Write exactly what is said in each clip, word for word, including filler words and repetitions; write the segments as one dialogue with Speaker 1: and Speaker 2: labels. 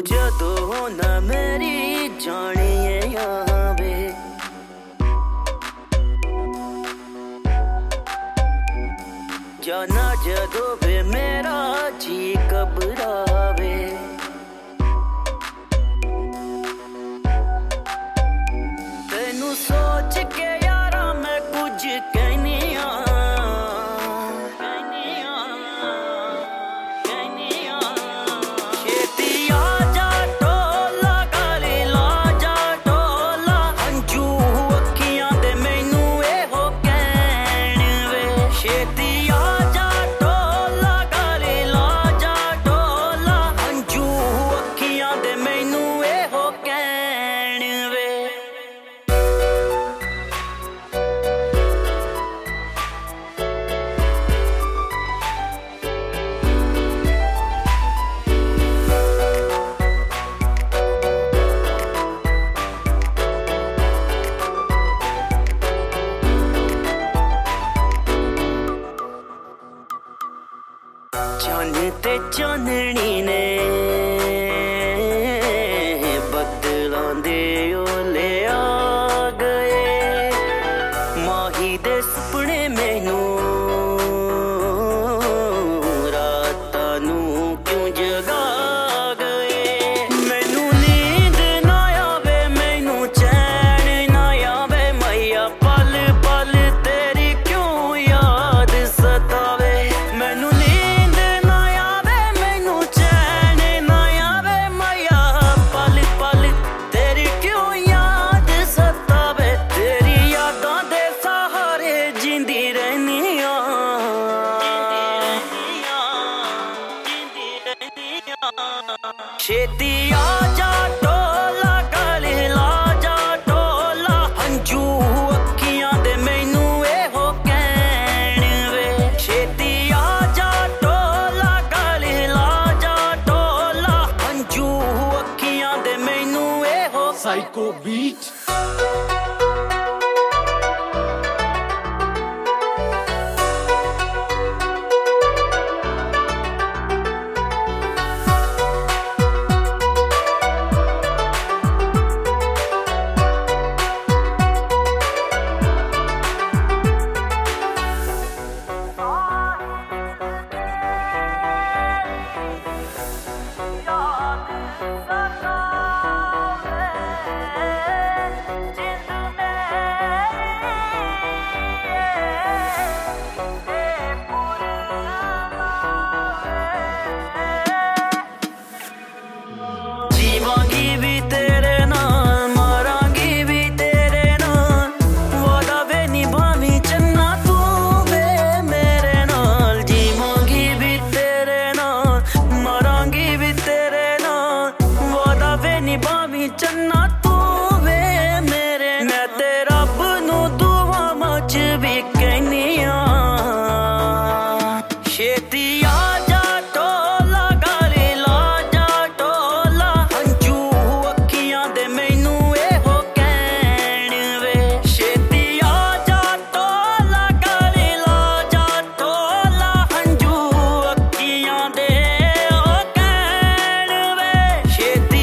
Speaker 1: ਜਦੋਂ ਨਾ ਮੇਰੀ ਜਾਣੀਏ ਆਵੇ ਜਾਨਾ ਜਦੋਂ ਵੇ ਮੇਰਾ ਜੀ ਘਬਰਾਵੇ ਤੈਨੂੰ ਸੋਚ ਕੇ ਯਾਰਾ ਮੈਂ ਕੁਝ ਕਹਿਨੀ ਆ ਚਾਨਣ ਤੇ ਚਾਨਣੀ ਨੇ ਬੱਦਲਾਂ ਦੇ ਓਲੇ ਆ ਗਏ ਮਾਹੀ ਦੇ ਸੁਪਨੇ ਮੈਨੂੰ ਰਾਤਾਂ ਨੂੰ ਕਿਉਂ ਜਗਾ ਗਏ ਮੈਨੂੰ ਨੀਂਦ ਨਾ ਆਵੇ ਮੈਨੂੰ ਚੈਨ ਨਾ ਆਵੇ ਮੈया ਪਲ ਪਲ ਤੇਰੀ ਕਿਉਂ ਯਾਦ ਸਤਾਵੇ ਮੈਨੂੰ ਛੇਤੀ ਆ ਜਾ ਢੋਲਾ ਗਲੇ ਲਾ ਜਾ ਢੋਲਾ ਹੰਝੂ ਅੱਖੀਆਂ ਦੇ ਮੈਨੂੰ ਇਹੋ ਕਹਿਣ ਵੇ ਛੇਤੀ ਆ ਜਾ ਢੋਲਾ ਗਲੇ ਲਾ ਜਾ ਢੋਲਾ ਹੰਝੂ ਅੱਖੀਆਂ ਦੇ ਮੈਨੂੰ ਇਹੋ
Speaker 2: ਸਾਈਕੋ ਬੀਟ ਚੰਨਾ ਤੂੰ ਵੇ ਮੇਰੇ ਮੈਂ ਤੇ ਰੱਬ ਨੂੰ ਦੁਆਵਾਂ ਚ ਵੀ ਕਹਿਨੀ ਆ ਛੇਤੀ ਆ ਜਾ ਢੋਲਾ ਗਲੇ ਲਾ ਜਾ ਢੋਲਾ ਹੰਝੂ ਅੱਖੀਆਂ ਦੇ ਮੈਨੂੰ ਇਹੋ ਕਹਿਣ ਵੇ ਛੇਤੀ ਆ ਜਾ ਢੋਲਾ ਗਲੇ ਲਾ ਜਾ ਢੋਲਾ ਹੰਝੂ ਅੱਖੀਆਂ ਦੇ ਉਹ ਕਹਿਣ ਵੇ ਛੇਤੀ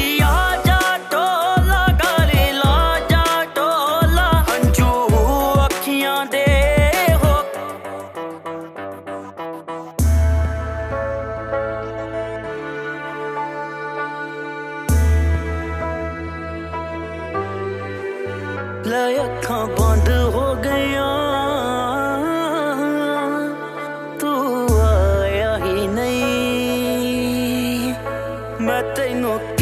Speaker 2: ਲੈ ਅੱਖਾਂ ਬੰਦ ਹੋ ਗਈਆਂ ਤੂੰ ਆਇਆ ਹੀ ਨਹੀਂ ਮੈਂ ਤੈਨੂੰ